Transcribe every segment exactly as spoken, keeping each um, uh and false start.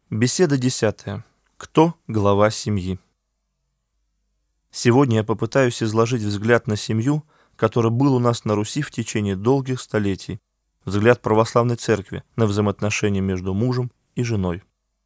Беседа десятая. Кто глава семьи? Сегодня я попытаюсь изложить взгляд на семью, который был у нас на Руси в течение долгих столетий, взгляд православной церкви на взаимоотношения между мужем и женой.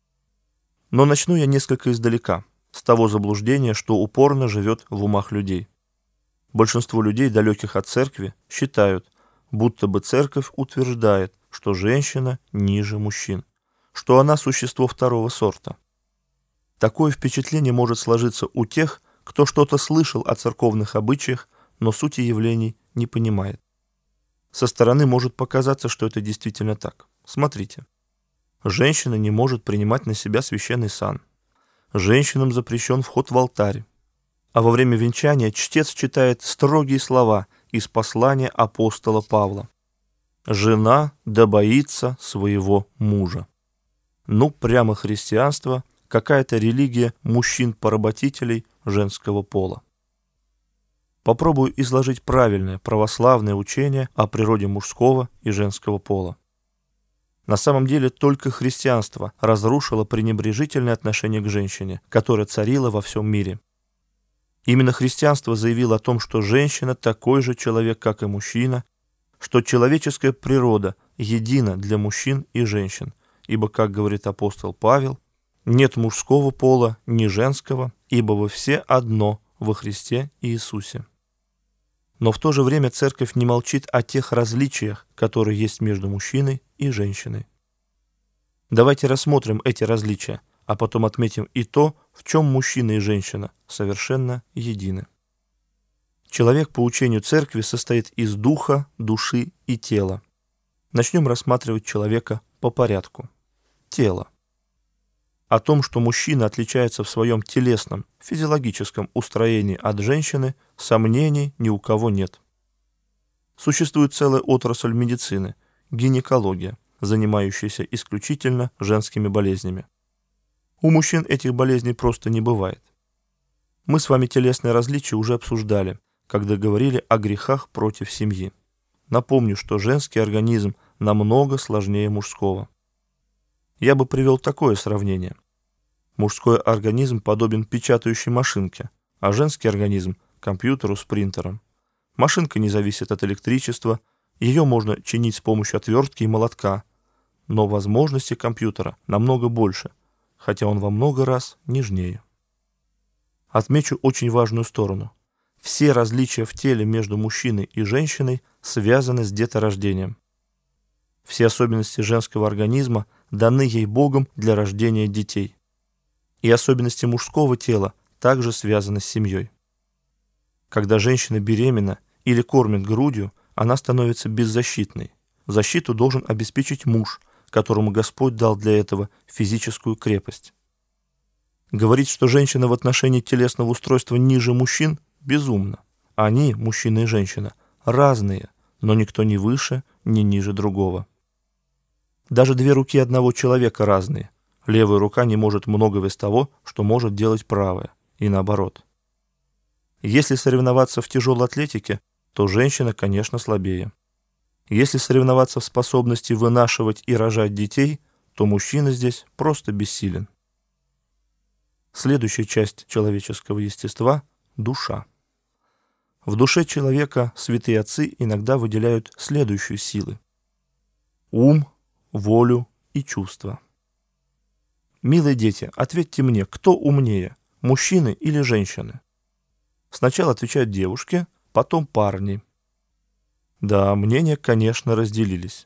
Но начну я несколько издалека, с того заблуждения, что упорно живет в умах людей. Большинство людей, далеких от церкви, считают, будто бы церковь утверждает, что женщина ниже мужчин, что она существо второго сорта. Такое впечатление может сложиться у тех, кто что-то слышал о церковных обычаях, но сути явлений не понимает. Со стороны может показаться, что это действительно так. Смотрите. Женщина не может принимать на себя священный сан. Женщинам запрещен вход в алтарь. А во время венчания чтец читает строгие слова из послания апостола Павла. «Жена да боится своего мужа». Ну, прямо христианство, какая-то религия мужчин-поработителей женского пола. Попробую изложить правильное православное учение о природе мужского и женского пола. На самом деле только христианство разрушило пренебрежительное отношение к женщине, которое царило во всем мире. Именно христианство заявило о том, что женщина такой же человек, как и мужчина, что человеческая природа едина для мужчин и женщин, ибо, как говорит апостол Павел, нет мужского пола, ни женского, ибо вы все одно во Христе Иисусе. Но в то же время церковь не молчит о тех различиях, которые есть между мужчиной и женщиной. Давайте рассмотрим эти различия, а потом отметим и то, в чем мужчина и женщина совершенно едины. Человек по учению церкви состоит из духа, души и тела. Начнем рассматривать человека по порядку. Тело. О том, что мужчина отличается в своем телесном, физиологическом устроении от женщины, сомнений ни у кого нет. Существует целая отрасль медицины – гинекология, занимающаяся исключительно женскими болезнями. У мужчин этих болезней просто не бывает. Мы с вами телесные различия уже обсуждали, когда говорили о грехах против семьи. Напомню, что женский организм намного сложнее мужского. Я бы привел такое сравнение. Мужской организм подобен печатающей машинке, а женский организм – компьютеру с принтером. Машинка не зависит от электричества, ее можно чинить с помощью отвертки и молотка, но возможности компьютера намного больше, хотя он во много раз нежнее. Отмечу очень важную сторону. Все различия в теле между мужчиной и женщиной связаны с деторождением. Все особенности женского организма даны ей Богом для рождения детей. И особенности мужского тела также связаны с семьей. Когда женщина беременна или кормит грудью, она становится беззащитной. Защиту должен обеспечить муж, которому Господь дал для этого физическую крепость. Говорить, что женщина в отношении телесного устройства ниже мужчин, безумно. Они, мужчина и женщина, разные, но никто не выше, ни ниже другого. Даже две руки одного человека разные. Левая рука не может многого из того, что может делать правая, и наоборот. Если соревноваться в тяжелой атлетике, то женщина, конечно, слабее. Если соревноваться в способности вынашивать и рожать детей, то мужчина здесь просто бессилен. Следующая часть человеческого естества – душа. В душе человека святые отцы иногда выделяют следующие силы: ум, волю и чувства. Милые дети, ответьте мне, кто умнее, мужчины или женщины? Сначала отвечают девушки, потом парни. Да, мнения, конечно, разделились.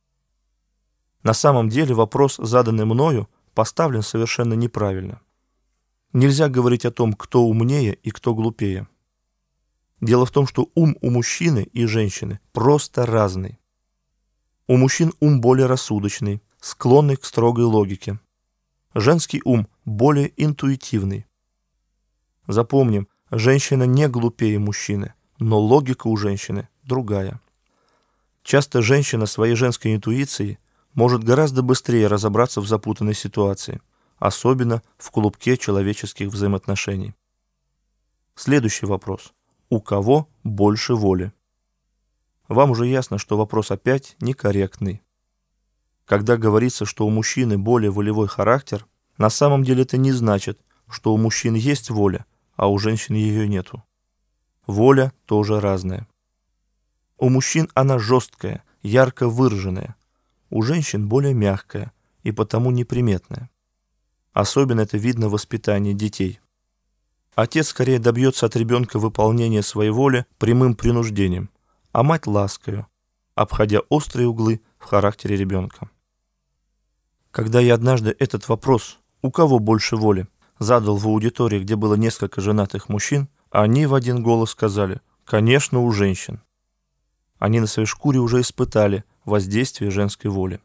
На самом деле вопрос, заданный мною, поставлен совершенно неправильно. Нельзя говорить о том, кто умнее и кто глупее. Дело в том, что ум у мужчины и женщины просто разный. У мужчин ум более рассудочный, склонный к строгой логике. Женский ум более интуитивный. Запомним, женщина не глупее мужчины, но логика у женщины другая. Часто женщина своей женской интуицией может гораздо быстрее разобраться в запутанной ситуации, особенно в клубке человеческих взаимоотношений. Следующий вопрос. У кого больше воли? Вам уже ясно, что вопрос опять некорректный. Когда говорится, что у мужчины более волевой характер, на самом деле это не значит, что у мужчин есть воля, а у женщин ее нету. Воля тоже разная. У мужчин она жесткая, ярко выраженная, у женщин более мягкая и потому неприметная. Особенно это видно в воспитании детей. Отец скорее добьется от ребенка выполнения своей воли прямым принуждением, а мать ласкою, обходя острые углы в характере ребенка. Когда я однажды этот вопрос «У кого больше воли?» задал в аудитории, где было несколько женатых мужчин, они в один голос сказали «Конечно, у женщин». Они на своей шкуре уже испытали воздействие женской воли.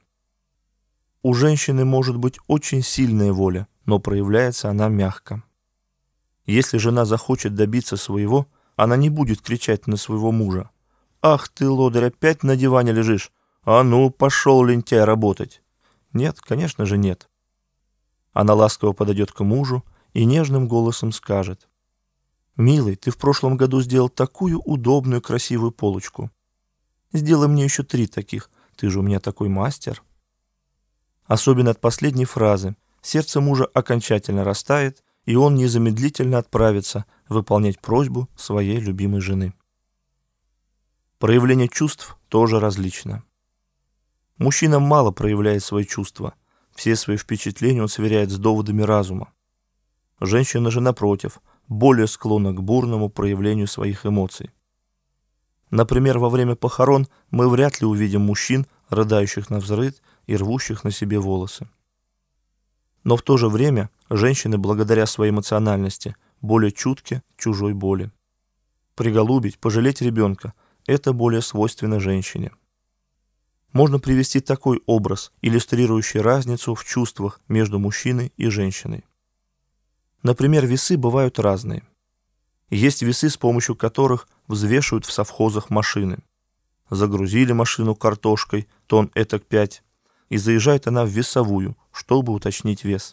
У женщины может быть очень сильная воля, но проявляется она мягко. Если жена захочет добиться своего, она не будет кричать на своего мужа: «Ах ты, лодырь, опять на диване лежишь! А ну, пошел, лентяй, работать!» Нет, конечно же нет. Она ласково подойдет к мужу и нежным голосом скажет: «Милый, ты в прошлом году сделал такую удобную, красивую полочку. Сделай мне еще три таких, ты же у меня такой мастер». Особенно от последней фразы сердце мужа окончательно растает, и он незамедлительно отправится выполнять просьбу своей любимой жены. Проявление чувств тоже различно. Мужчина мало проявляет свои чувства, все свои впечатления он сверяет с доводами разума. Женщина же, напротив, более склонна к бурному проявлению своих эмоций. Например, во время похорон мы вряд ли увидим мужчин, рыдающих навзрыд и рвущих на себе волосы. Но в то же время женщины, благодаря своей эмоциональности, более чутки к чужой боли. Приголубить, пожалеть ребенка – это более свойственно женщине. Можно привести такой образ, иллюстрирующий разницу в чувствах между мужчиной и женщиной. Например, весы бывают разные. Есть весы, с помощью которых взвешивают в совхозах машины. Загрузили машину картошкой, тонн этак пять, и заезжает она в весовую, чтобы уточнить вес.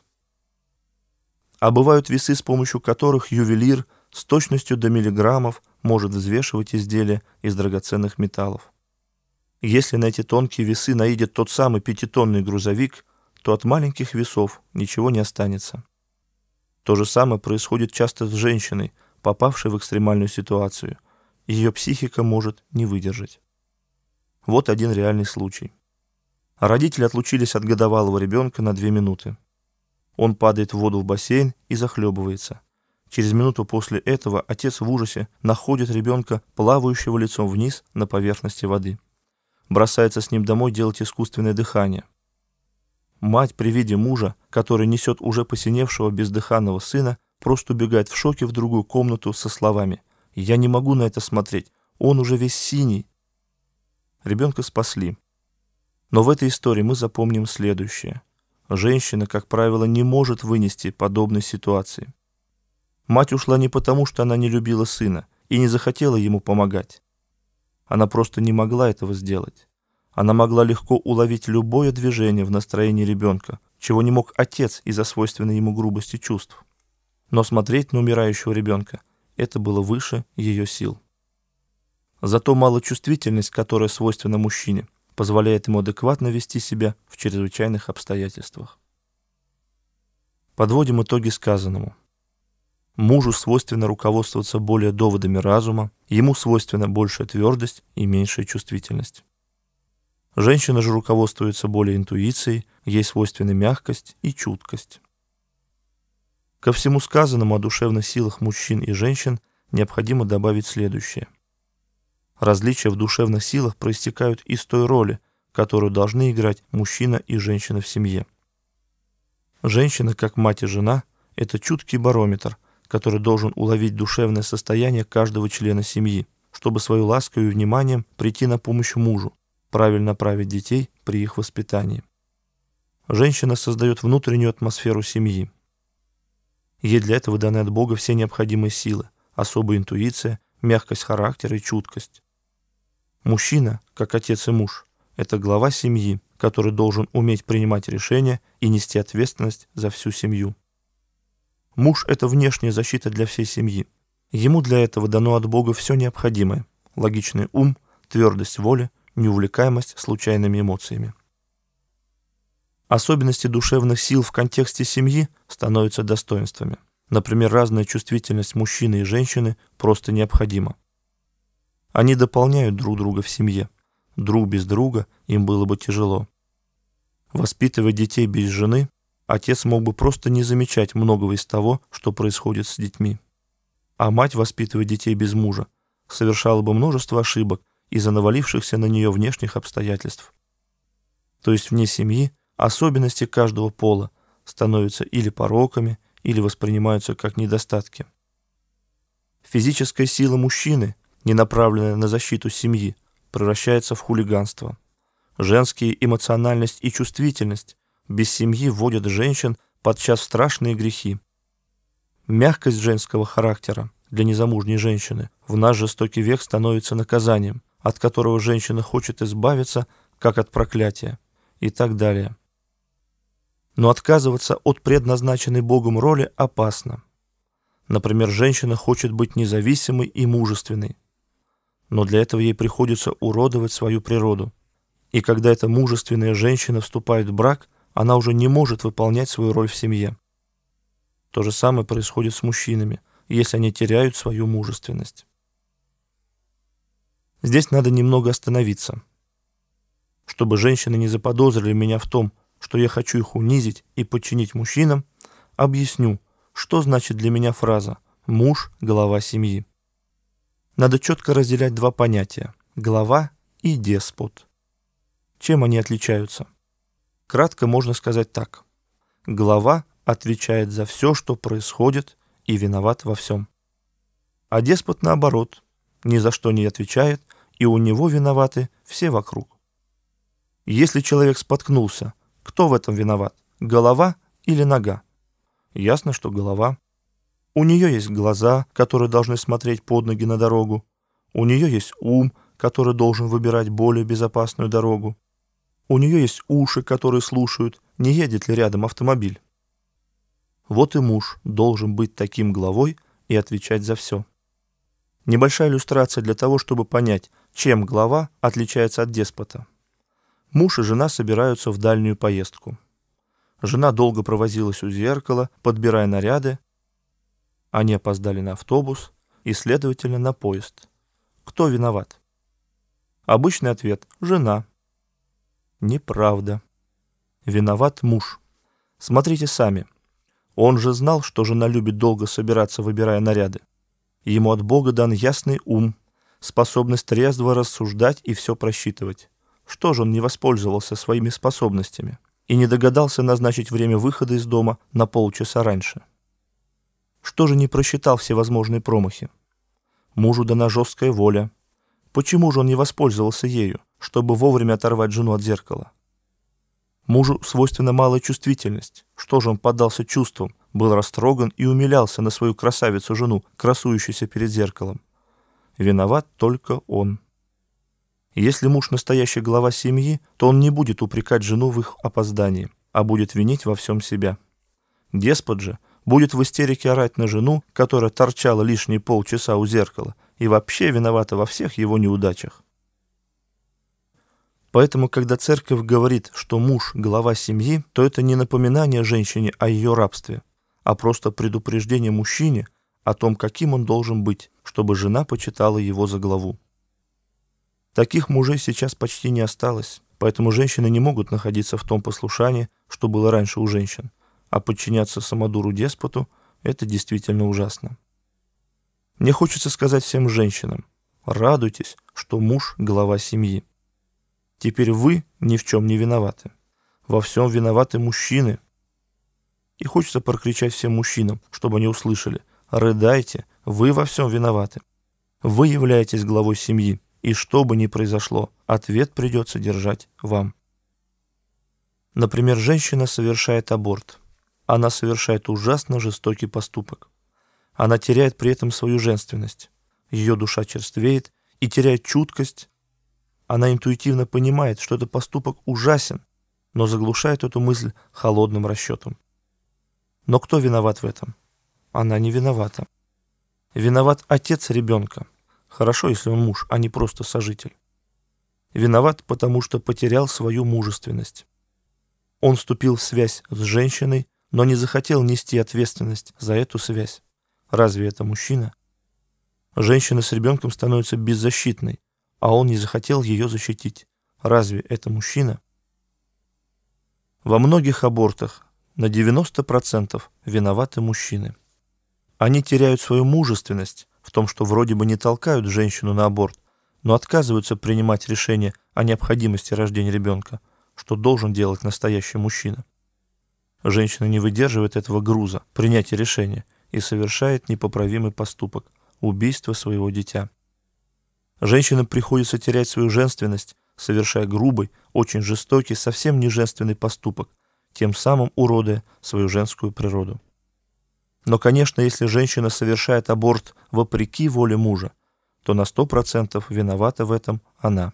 А бывают весы, с помощью которых ювелир с точностью до миллиграммов может взвешивать изделия из драгоценных металлов. Если на эти тонкие весы наедет тот самый пятитонный грузовик, то от маленьких весов ничего не останется. То же самое происходит часто с женщиной, попавшей в экстремальную ситуацию. Ее психика может не выдержать. Вот один реальный случай. Родители отлучились от годовалого ребенка на две минуты. Он падает в воду в бассейн и захлебывается. Через минуту после этого отец в ужасе находит ребенка, плавающего лицом вниз на поверхности воды. Бросается с ним домой делать искусственное дыхание. Мать при виде мужа, который несет уже посиневшего бездыханного сына, просто убегает в шоке в другую комнату со словами: «Я не могу на это смотреть, он уже весь синий». Ребенка спасли. Но в этой истории мы запомним следующее. Женщина, как правило, не может вынести подобной ситуации. Мать ушла не потому, что она не любила сына и не захотела ему помогать. Она просто не могла этого сделать. Она могла легко уловить любое движение в настроении ребенка, чего не мог отец из-за свойственной ему грубости чувств. Но смотреть на умирающего ребенка – это было выше ее сил. Зато малочувствительность, которая свойственна мужчине, позволяет ему адекватно вести себя в чрезвычайных обстоятельствах. Подводим итоги сказанному. Мужу свойственно руководствоваться более доводами разума, ему свойственна большая твердость и меньшая чувствительность. Женщина же руководствуется более интуицией, ей свойственны мягкость и чуткость. Ко всему сказанному о душевных силах мужчин и женщин необходимо добавить следующее. Различия в душевных силах проистекают из той роли, которую должны играть мужчина и женщина в семье. Женщина, как мать и жена, это чуткий барометр, который должен уловить душевное состояние каждого члена семьи, чтобы свою лаской и вниманием прийти на помощь мужу, правильно направить детей при их воспитании. Женщина создает внутреннюю атмосферу семьи. Ей для этого даны от Бога все необходимые силы, особая интуиция, мягкость характера и чуткость. Мужчина, как отец и муж, это глава семьи, который должен уметь принимать решения и нести ответственность за всю семью. Муж – это внешняя защита для всей семьи. Ему для этого дано от Бога все необходимое – логичный ум, твердость воли, неувлекаемость случайными эмоциями. Особенности душевных сил в контексте семьи становятся достоинствами. Например, разная чувствительность мужчины и женщины просто необходима. Они дополняют друг друга в семье. Друг без друга им было бы тяжело. Воспитывая детей без жены, отец мог бы просто не замечать многого из того, что происходит с детьми. А мать, воспитывая детей без мужа, совершала бы множество ошибок из-за навалившихся на нее внешних обстоятельств. То есть вне семьи особенности каждого пола становятся или пороками, или воспринимаются как недостатки. Физическая сила мужчины, не направленная на защиту семьи, превращается в хулиганство. Женская эмоциональность и чувствительность без семьи вводят женщин подчас в страшные грехи. Мягкость женского характера для незамужней женщины в наш жестокий век становится наказанием, от которого женщина хочет избавиться, как от проклятия, и так далее. Но отказываться от предназначенной Богом роли опасно. Например, женщина хочет быть независимой и мужественной, но для этого ей приходится уродовать свою природу. И когда эта мужественная женщина вступает в брак, она уже не может выполнять свою роль в семье. То же самое происходит с мужчинами, если они теряют свою мужественность. Здесь надо немного остановиться, чтобы женщины не заподозрили меня в том, что я хочу их унизить и подчинить мужчинам, объясню, что значит для меня фраза «муж – глава семьи». Надо четко разделять два понятия – глава и деспот. Чем они отличаются? Кратко можно сказать так. Глава отвечает за все, что происходит, и виноват во всем. А деспот, наоборот, ни за что не отвечает, и у него виноваты все вокруг. Если человек споткнулся, кто в этом виноват? Голова или нога? Ясно, что голова. У нее есть глаза, которые должны смотреть под ноги на дорогу. У нее есть ум, который должен выбирать более безопасную дорогу. У нее есть уши, которые слушают, не едет ли рядом автомобиль. Вот и муж должен быть таким главой и отвечать за все. Небольшая иллюстрация для того, чтобы понять, чем глава отличается от деспота. Муж и жена собираются в дальнюю поездку. Жена долго провозилась у зеркала, подбирая наряды. Они опоздали на автобус и, следовательно, на поезд. Кто виноват? Обычный ответ – жена. Неправда. Виноват муж. Смотрите сами. Он же знал, что жена любит долго собираться, выбирая наряды. Ему от Бога дан ясный ум, способность трезво рассуждать и все просчитывать. Что же он не воспользовался своими способностями и не догадался назначить время выхода из дома на полчаса раньше? Что же не просчитал всевозможные промахи? Мужу дана жесткая воля. Почему же он не воспользовался ею, чтобы вовремя оторвать жену от зеркала? Мужу свойственна малая чувствительность. Что же он поддался чувствам, был растроган и умилялся на свою красавицу-жену, красующуюся перед зеркалом? Виноват только он. Если муж настоящий глава семьи, то он не будет упрекать жену в их опоздании, а будет винить во всем себя. Деспот же будет в истерике орать на жену, которая торчала лишние полчаса у зеркала и вообще виновата во всех его неудачах. Поэтому, когда церковь говорит, что муж – глава семьи, то это не напоминание женщине о ее рабстве, а просто предупреждение мужчине о том, каким он должен быть, чтобы жена почитала его за главу. Таких мужей сейчас почти не осталось, поэтому женщины не могут находиться в том послушании, что было раньше у женщин, а подчиняться самодуру-деспоту – это действительно ужасно. Мне хочется сказать всем женщинам: радуйтесь, что муж – глава семьи. Теперь вы ни в чем не виноваты. Во всем виноваты мужчины. И хочется прокричать всем мужчинам, чтобы они услышали: рыдайте, вы во всем виноваты. Вы являетесь главой семьи, и что бы ни произошло, ответ придется держать вам. Например, женщина совершает аборт. Она совершает ужасно жестокий поступок. Она теряет при этом свою женственность. Ее душа черствеет и теряет чуткость. Она интуитивно понимает, что этот поступок ужасен, но заглушает эту мысль холодным расчетом. Но кто виноват в этом? Она не виновата. Виноват отец ребенка. Хорошо, если он муж, а не просто сожитель. Виноват, потому что потерял свою мужественность. Он вступил в связь с женщиной, но не захотел нести ответственность за эту связь. Разве это мужчина? Женщина с ребенком становится беззащитной, а он не захотел ее защитить. Разве это мужчина? Во многих абортах на девяносто процентов виноваты мужчины. Они теряют свою мужественность в том, что вроде бы не толкают женщину на аборт, но отказываются принимать решение о необходимости рождения ребенка, что должен делать настоящий мужчина. Женщина не выдерживает этого груза, принятия решения, и совершает непоправимый поступок – убийство своего дитя. Женщинам приходится терять свою женственность, совершая грубый, очень жестокий, совсем не женственный поступок, тем самым уродуя свою женскую природу. Но, конечно, если женщина совершает аборт вопреки воле мужа, то на сто процентов виновата в этом она.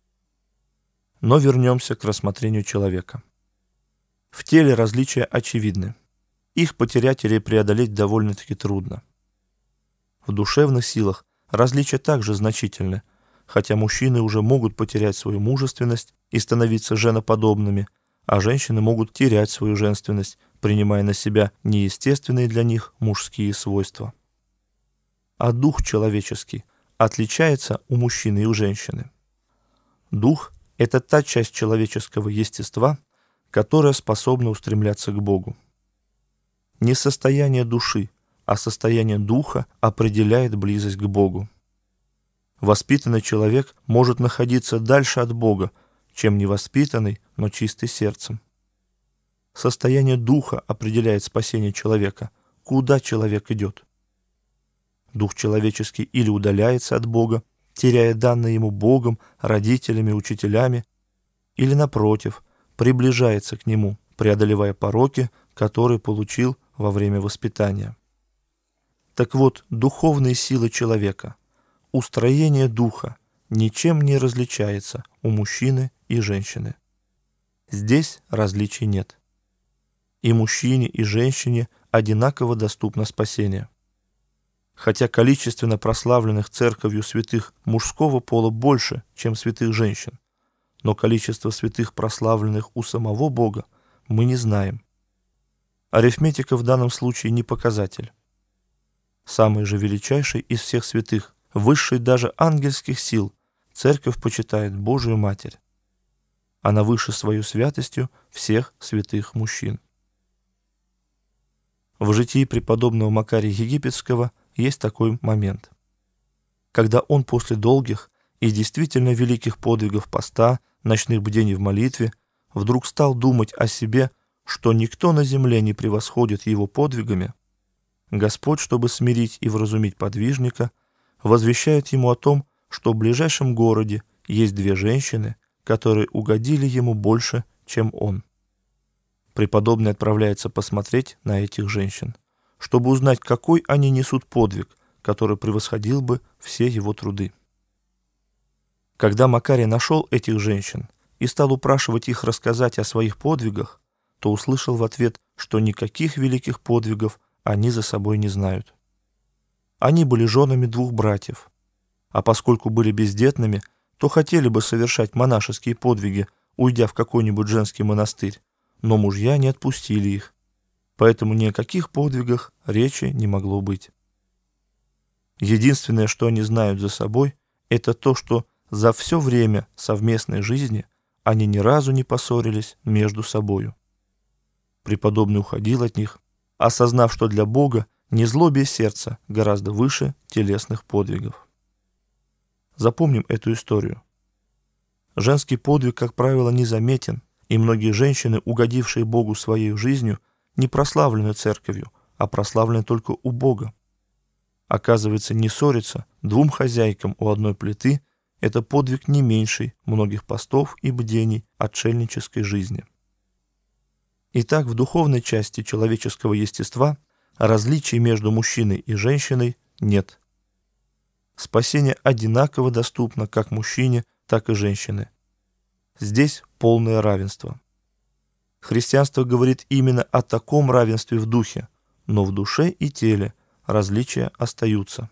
Но вернемся к рассмотрению человека. В теле различия очевидны. Их потерять или преодолеть довольно-таки трудно. В душевных силах различия также значительны, хотя мужчины уже могут потерять свою мужественность и становиться женоподобными, а женщины могут терять свою женственность, принимая на себя неестественные для них мужские свойства. А дух человеческий отличается у мужчины и у женщины. Дух – это та часть человеческого естества, которая способна устремляться к Богу. Не состояние души, а состояние духа определяет близость к Богу. Воспитанный человек может находиться дальше от Бога, чем невоспитанный, но чистый сердцем. Состояние духа определяет спасение человека, куда человек идет. Дух человеческий или удаляется от Бога, теряя данное ему Богом, родителями, учителями, или, напротив, приближается к Нему, преодолевая пороки, которые получил во время воспитания. Так вот, духовные силы человека, устроение духа ничем не различается у мужчины и женщины. Здесь различий нет. И мужчине, и женщине одинаково доступно спасение. Хотя количественно прославленных церковью святых мужского пола больше, чем святых женщин, но количество святых, прославленных у самого Бога, мы не знаем. Арифметика в данном случае не показатель. Самый же величайший из всех святых, высший даже ангельских сил, церковь почитает Божию Матерь. Она выше свою святостью всех святых мужчин. В житии преподобного Макария Египетского есть такой момент, когда он после долгих и действительно великих подвигов поста, ночных бдений в молитве, вдруг стал думать о себе, что никто на земле не превосходит его подвигами, Господь, чтобы смирить и вразумить подвижника, возвещает ему о том, что в ближайшем городе есть две женщины, которые угодили ему больше, чем он. Преподобный отправляется посмотреть на этих женщин, чтобы узнать, какой они несут подвиг, который превосходил бы все его труды. Когда Макарий нашел этих женщин и стал упрашивать их рассказать о своих подвигах, то услышал в ответ, что никаких великих подвигов они за собой не знают. Они были женами двух братьев, а поскольку были бездетными, то хотели бы совершать монашеские подвиги, уйдя в какой-нибудь женский монастырь, но мужья не отпустили их, поэтому ни о каких подвигах речи не могло быть. Единственное, что они знают за собой, это то, что за все время совместной жизни они ни разу не поссорились между собою. Преподобный уходил от них, осознав, что для Бога незлобие сердца гораздо выше телесных подвигов. Запомним эту историю. Женский подвиг, как правило, незаметен, и многие женщины, угодившие Богу своей жизнью, не прославлены церковью, а прославлены только у Бога. Оказывается, не ссориться двум хозяйкам у одной плиты – это подвиг не меньший многих постов и бдений отшельнической жизни. Итак, в духовной части человеческого естества различий между мужчиной и женщиной нет. Спасение одинаково доступно как мужчине, так и женщине. Здесь полное равенство. Христианство говорит именно о таком равенстве в духе, но в душе и теле различия остаются.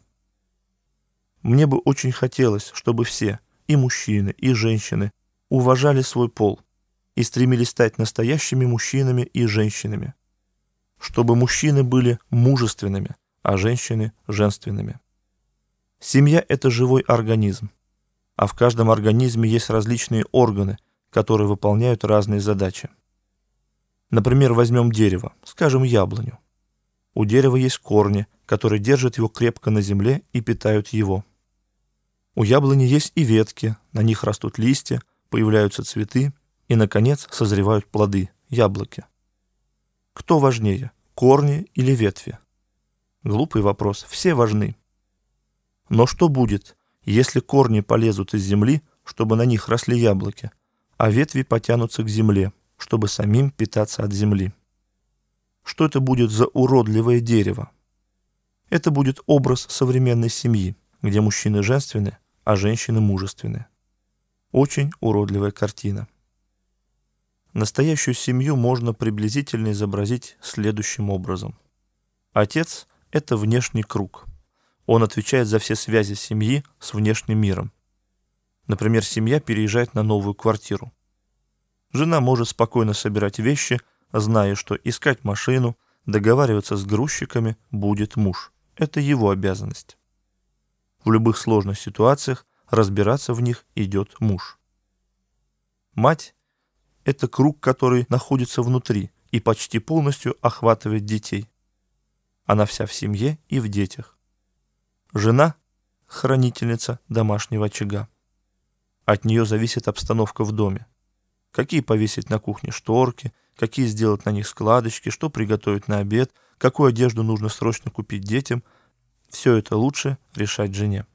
Мне бы очень хотелось, чтобы все, и мужчины, и женщины, уважали свой пол, и стремились стать настоящими мужчинами и женщинами, чтобы мужчины были мужественными, а женщины – женственными. Семья – это живой организм, а в каждом организме есть различные органы, которые выполняют разные задачи. Например, возьмем дерево, скажем, яблоню. У дерева есть корни, которые держат его крепко на земле и питают его. У яблони есть и ветки, на них растут листья, появляются цветы и, наконец, созревают плоды – яблоки. Кто важнее, корни или ветви? Глупый вопрос, все важны. Но что будет, если корни полезут из земли, чтобы на них росли яблоки, а ветви потянутся к земле, чтобы самим питаться от земли? Что это будет за уродливое дерево? Это будет образ современной семьи, где мужчины женственны, а женщины мужественны. Очень уродливая картина. Настоящую семью можно приблизительно изобразить следующим образом. Отец – это внешний круг. Он отвечает за все связи семьи с внешним миром. Например, семья переезжает на новую квартиру. Жена может спокойно собирать вещи, зная, что искать машину, договариваться с грузчиками будет муж. Это его обязанность. В любых сложных ситуациях разбираться в них идет муж. Мать – это круг, который находится внутри и почти полностью охватывает детей. Она вся в семье и в детях. Жена – хранительница домашнего очага. От нее зависит обстановка в доме. Какие повесить на кухне шторки, какие сделать на них складочки, что приготовить на обед, какую одежду нужно срочно купить детям – все это лучше решать жене.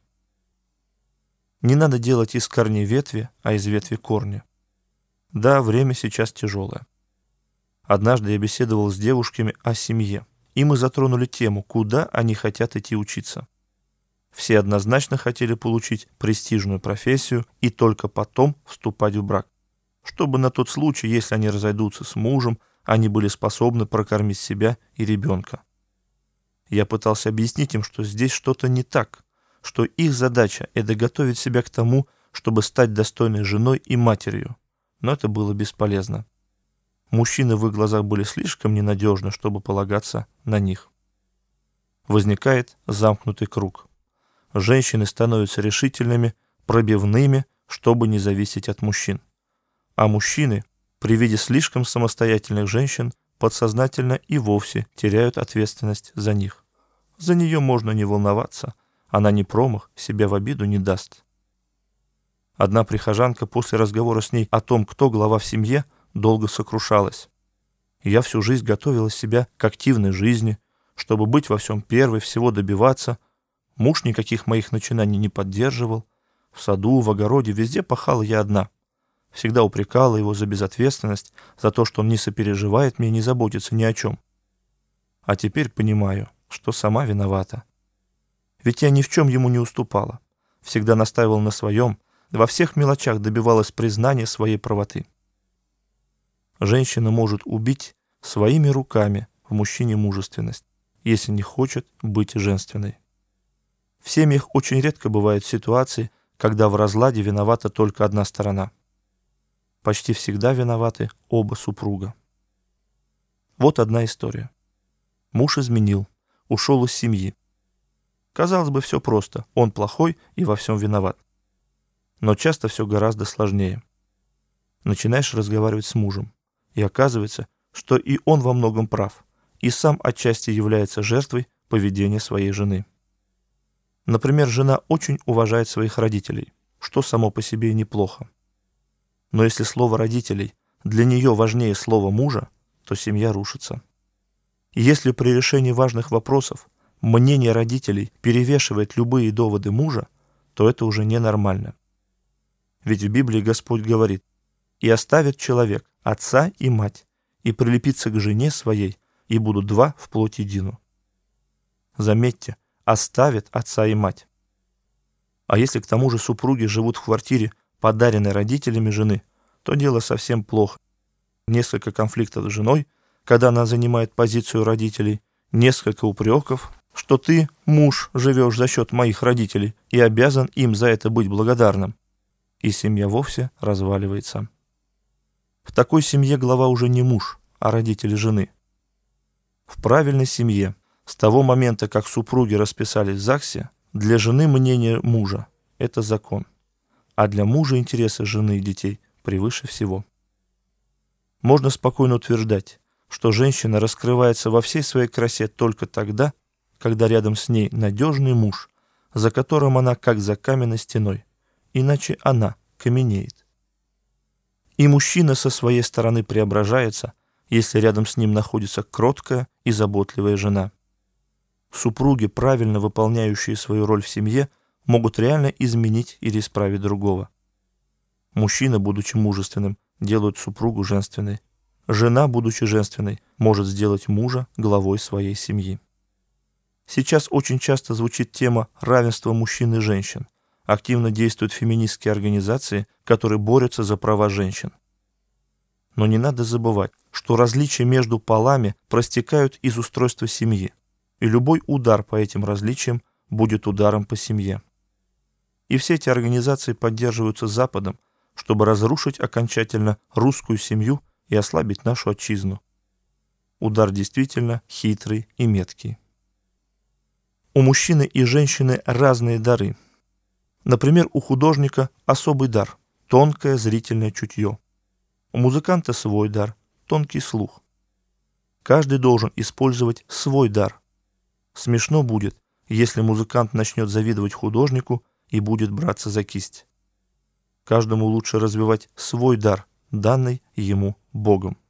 Не надо делать из корней ветви, а из ветви корни. Да, время сейчас тяжелое. Однажды я беседовал с девушками о семье, и мы затронули тему, куда они хотят идти учиться. Все однозначно хотели получить престижную профессию и только потом вступать в брак, чтобы на тот случай, если они разойдутся с мужем, они были способны прокормить себя и ребенка. Я пытался объяснить им, что здесь что-то не так, что их задача – это готовить себя к тому, чтобы стать достойной женой и матерью, но это было бесполезно. Мужчины в их глазах были слишком ненадежны, чтобы полагаться на них. Возникает замкнутый круг. Женщины становятся решительными, пробивными, чтобы не зависеть от мужчин. А мужчины, при виде слишком самостоятельных женщин, подсознательно и вовсе теряют ответственность за них. За нее можно не волноваться, она не промах, себя в обиду не даст. Одна прихожанка после разговора с ней о том, кто глава в семье, долго сокрушалась. Я всю жизнь готовила себя к активной жизни, чтобы быть во всем первой, всего добиваться. Муж никаких моих начинаний не поддерживал. В саду, в огороде, везде пахала я одна. Всегда упрекала его за безответственность, за то, что он не сопереживает мне и не заботится ни о чем. А теперь понимаю, что сама виновата. Ведь я ни в чем ему не уступала. Всегда настаивала на своем, во всех мелочах добивалась признания своей правоты. Женщина может убить своими руками в мужчине мужественность, если не хочет быть женственной. В семьях очень редко бывают ситуации, когда в разладе виновата только одна сторона. Почти всегда виноваты оба супруга. Вот одна история. Муж изменил, ушел из семьи. Казалось бы, все просто, он плохой и во всем виноват. Но часто все гораздо сложнее. Начинаешь разговаривать с мужем, и оказывается, что и он во многом прав, и сам отчасти является жертвой поведения своей жены. Например, жена очень уважает своих родителей, что само по себе неплохо. Но если слово «родителей» для нее важнее слова «мужа», то семья рушится. И если при решении важных вопросов мнение родителей перевешивает любые доводы мужа, то это уже ненормально. Ведь в Библии Господь говорит: «И оставит человек отца и мать, и прилепится к жене своей, и будут два вплоть едину». Заметьте, оставит отца и мать. А если к тому же супруги живут в квартире, подаренной родителями жены, то дело совсем плохо. Несколько конфликтов с женой, когда она занимает позицию родителей, несколько упреков, что ты, муж, живешь за счет моих родителей и обязан им за это быть благодарным. И семья вовсе разваливается. В такой семье глава уже не муж, а родители жены. В правильной семье, с того момента, как супруги расписались в ЗАГСе, для жены мнение мужа – это закон, а для мужа интересы жены и детей превыше всего. Можно спокойно утверждать, что женщина раскрывается во всей своей красе только тогда, когда рядом с ней надежный муж, за которым она как за каменной стеной, иначе она каменеет. И мужчина со своей стороны преображается, если рядом с ним находится кроткая и заботливая жена. Супруги, правильно выполняющие свою роль в семье, могут реально изменить или исправить другого. Мужчина, будучи мужественным, делает супругу женственной. Жена, будучи женственной, может сделать мужа главой своей семьи. Сейчас очень часто звучит тема равенства мужчин и женщин. Активно действуют феминистские организации, которые борются за права женщин. Но не надо забывать, что различия между полами проистекают из устройства семьи, и любой удар по этим различиям будет ударом по семье. И все эти организации поддерживаются Западом, чтобы разрушить окончательно русскую семью и ослабить нашу отчизну. Удар действительно хитрый и меткий. У мужчины и женщины разные дары. Например, у художника особый дар – тонкое зрительное чутье. У музыканта свой дар – тонкий слух. Каждый должен использовать свой дар. Смешно будет, если музыкант начнет завидовать художнику и будет браться за кисть. Каждому лучше развивать свой дар, данный ему Богом.